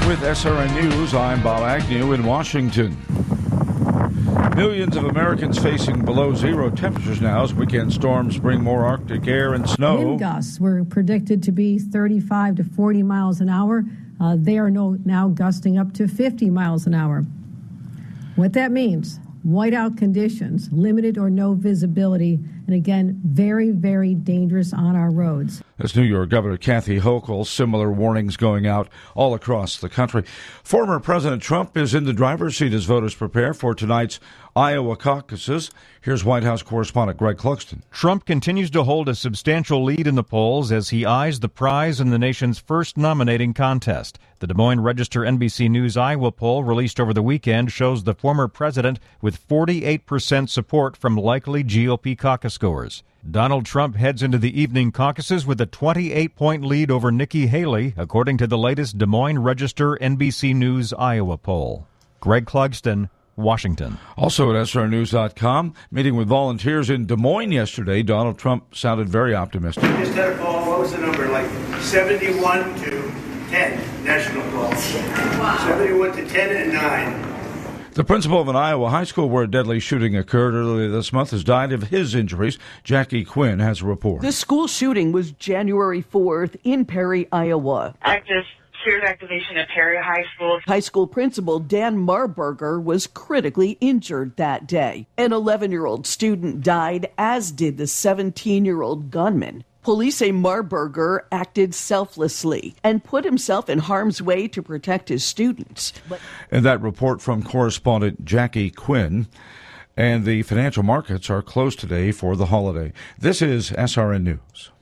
With SRN News, I'm Bob Agnew in Washington. Millions of Americans facing below zero temperatures now as weekend storms bring more Arctic air and snow. Wind gusts were predicted to be 35 to 40 miles an hour. They are now gusting up to 50 miles an hour. What that means, whiteout conditions, limited or no visibility, and again, very, very dangerous on our roads. That's New York Governor Kathy Hochul. Similar warnings going out all across the country. Former President Trump is in the driver's seat as voters prepare for tonight's Iowa caucuses. Here's White House correspondent Greg Clugston. Trump continues to hold a substantial lead in the polls as he eyes the prize in the nation's first nominating contest. The Des Moines Register NBC News Iowa poll released over the weekend shows the former president with 48% support from likely GOP caucus goers. Donald Trump heads into the evening caucuses with a 28-point lead over Nikki Haley, according to the latest Des Moines Register NBC News Iowa poll. Greg Clugston, Washington. Also at SRNews.com, meeting with volunteers in Des Moines yesterday, Donald Trump sounded very optimistic. We just had a call, what was the number, like 71 to 10 national calls. Wow. 71 to 10 and 9. The principal of an Iowa high school where a deadly shooting occurred earlier this month has died of his injuries. Jackie Quinn has a report. The school shooting was January 4th in Perry, Iowa. Active Spirit activation at Perry High School. High school principal Dan Marburger was critically injured that day. An 11-year-old student died, as did the 17-year-old gunman. Police say Marburger acted selflessly and put himself in harm's way to protect his students. And that report from correspondent Jackie Quinn. And the financial markets are closed today for the holiday. This is SRN News.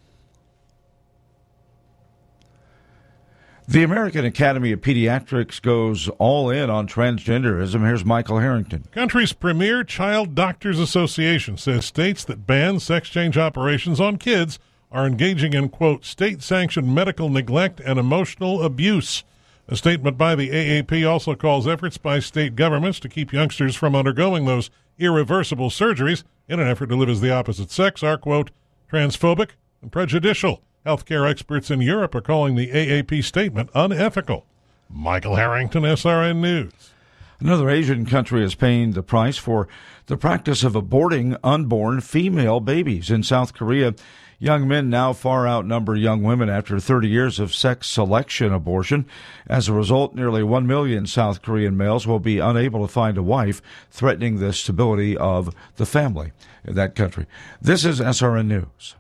The American Academy of Pediatrics goes all in on transgenderism. Here's Michael Harrington. Country's premier Child Doctors Association says states that ban sex change operations on kids are engaging in, quote, state-sanctioned medical neglect and emotional abuse. A statement by the AAP also calls efforts by state governments to keep youngsters from undergoing those irreversible surgeries in an effort to live as the opposite sex are, quote, transphobic and prejudicial. Healthcare experts in Europe are calling the AAP statement unethical. Michael Harrington, SRN News. Another Asian country is paying the price for the practice of aborting unborn female babies. In South Korea, young men now far outnumber young women after 30 years of sex selection abortion. As a result, nearly 1 million South Korean males will be unable to find a wife, threatening the stability of the family in that country. This is SRN News.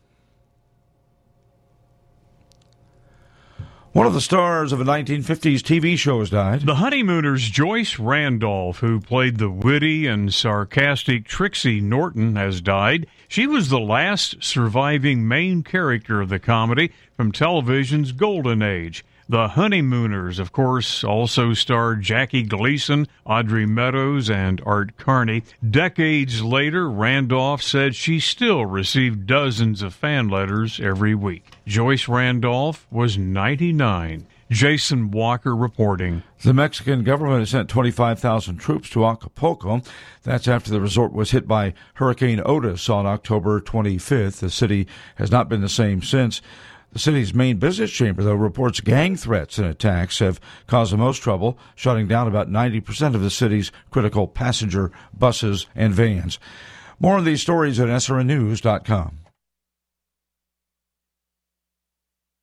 One of the stars of a 1950s TV show has died. The Honeymooners' Joyce Randolph, who played the witty and sarcastic Trixie Norton, has died. She was the last surviving main character of the comedy from television's golden age. The Honeymooners, of course, also starred Jackie Gleason, Audrey Meadows, and Art Carney. Decades later, Randolph said she still received dozens of fan letters every week. Joyce Randolph was 99. Jason Walker reporting. The Mexican government has sent 25,000 troops to Acapulco. That's after the resort was hit by Hurricane Otis on October 25th. The city has not been the same since. The city's main business chamber, though, reports gang threats and attacks have caused the most trouble, shutting down about 90% of the city's critical passenger buses and vans. More on these stories at srnnews.com.